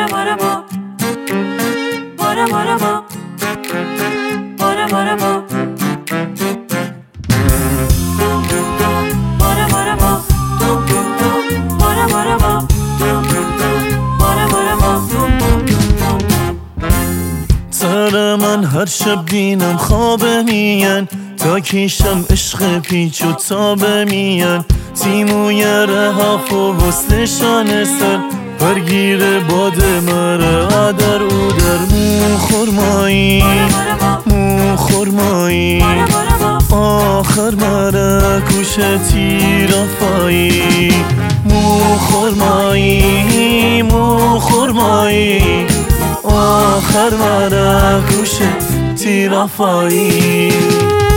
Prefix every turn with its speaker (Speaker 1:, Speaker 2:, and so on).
Speaker 1: باره باره با باره باره با باره باره با باره باره با باره باره با باره باره با
Speaker 2: سر من هر شب بینم خوابه میان تا کیشم عشق پیچ و تابه میان تیموی رهاف و وستشان سر برگیر باد مره آدر او در مو خورمایی مو خورمایی آخر مره کوش تیرافایی مو خورمایی مو خورمایی آخر مره کوش تیرافایی